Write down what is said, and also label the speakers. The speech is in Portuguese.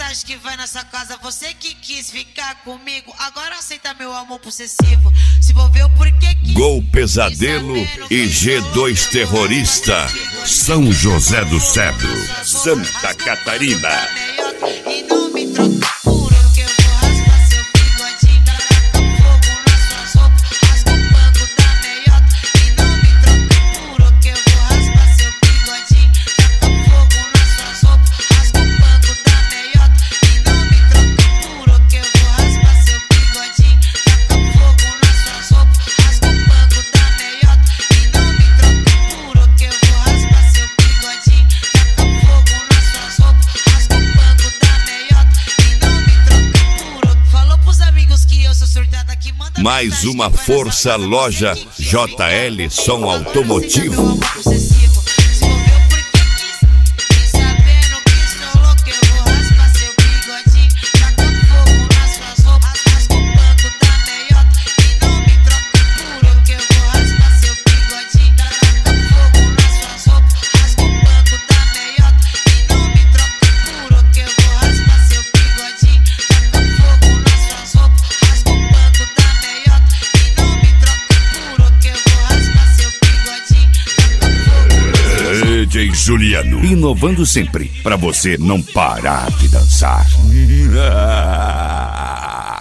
Speaker 1: acha que vai nessa casa? Você que quis ficar comigo, agora aceita meu amor possessivo. Se envolveu porque quis.
Speaker 2: Gol Pesadelo e G2 Terrorista, São José do Cedro, Santa Catarina.
Speaker 1: E não me troca por um que eu vou raspar seu bigodinho. Taca fogo nas suas roupas, rasga o banco da meiota. E não me troca por um que eu vou raspar seu bigodinho. Taca fogo nas suas roupas, rasga o banco da meiota. E não me troca por um que eu vou raspar seu bigodinho. Taca fogo nas suas roupas, rasga o banco da meiota. E não me troca por um que eu vou raspar seu bigodinho. Taca fogo nas suas roupas, rasga o banco da meiota. E não me troca por um. Falou pros amigos que eu sou surtada que manda
Speaker 2: Mais
Speaker 1: mensagem
Speaker 2: uma
Speaker 1: que vai
Speaker 2: força
Speaker 1: nessa casa.
Speaker 2: loja
Speaker 1: Você que
Speaker 2: JL Som
Speaker 1: Meu
Speaker 2: Automotivo.
Speaker 1: amor possessivo, se envolveu porque quis. E sabendo que estou louco, eu vou raspar seu bigodinho. Taca fogo nas suas roupas, rasga o banco da meiota. E não me troca por um que eu vou raspar seu bigodinho. Taca fogo nas suas roupas, rasga o banco da meiota. E não me troca por um que eu vou raspar seu bigodinho. Taca fogo nas suas roupas, rasga o banco da meiota. E não me troca por um que eu vou raspar seu bigodinho. Taca fogo.
Speaker 2: DJ Juliano, inovando sempre, pra você não parar de dançar.